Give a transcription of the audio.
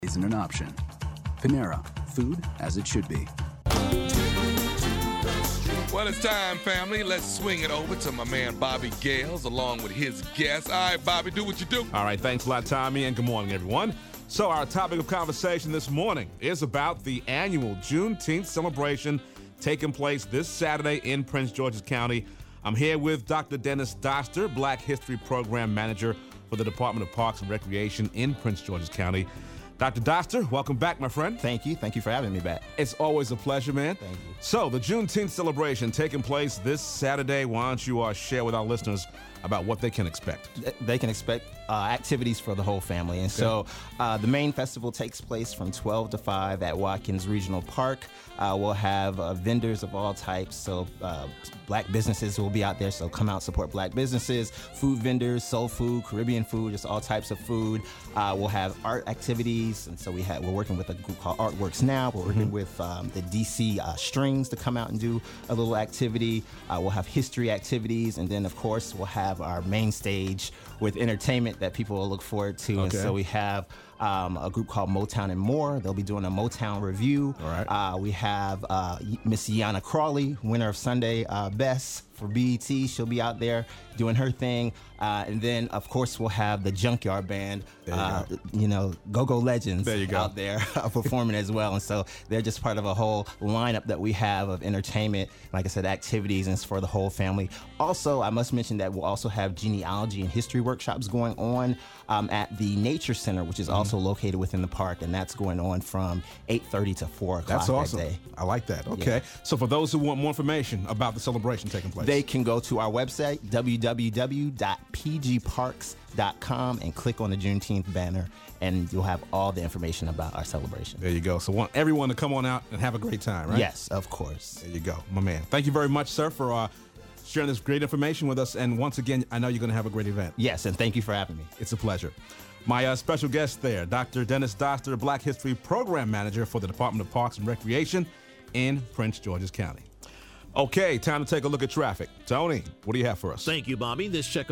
isn't an option. Panera, food as it should be. Well, it's time, family. Let's swing it over to my man Bobby Gales along with his guests. All right, Bobby, do what you do. All right, thanks a lot, Tommy, and good morning, everyone. So our topic of conversation this morning is about the annual Juneteenth celebration taking place this Saturday in Prince George's County. I'm here with Dr. Dennis Doster, Black History Program Manager for the Department of Parks and Recreation in Prince George's County. Dr. Doster, welcome back, my friend. Thank you. Thank you for having me back. It's always a pleasure, man. Thank you. So, the Juneteenth celebration taking place this Saturday. Why don't you share with our listeners about what they can expect? They can expect activities for the whole family. And so the main festival takes place from 12 to 5 at Watkins Regional Park. We'll have vendors of all types. So black businesses will be out there. So come out, support black businesses, food vendors, soul food, Caribbean food, just all types of food. We'll have art activities. And so we're working with a group called Artworks Now. We're working with the DC Strings to come out and do a little activity. We'll have history activities. And then, of course, we'll have our main stage with entertainment that people will look forward to. Okay. And so we have a group called Motown and More. They'll be doing a Motown review. All right. We have Miss Yana Crawley, winner of Sunday Best for BET. She'll be out there doing her thing. And then, of course, we'll have the Junkyard Band, Go-Go Legends out there performing as well. And so they're just part of a whole lineup that we have of entertainment, like I said, activities, and it's for the whole family. Also, I must mention that we'll also have genealogy and history workshops going on at the Nature Center, which is also located within the park, and that's going on from 8:30 to 4 o'clock That's awesome. that day. I like that. Okay. Yeah. So for those who want more information about the celebration taking place, they can go to our website, www.pgparks.com, and click on the Juneteenth banner, and you'll have all the information about our celebration. There you go. So want everyone to come on out and have a great time, right? Yes, of course. There you go, my man. Thank you very much, sir, for sharing this great information with us. And once again, I know you're going to have a great event. Yes, and thank you for having me. It's a pleasure. My special guest there, Dr. Dennis Doster, Black History Program Manager for the Department of Parks and Recreation in Prince George's County. Okay, time to take a look at traffic. Tony, what do you have for us? Thank you, Bobby. This check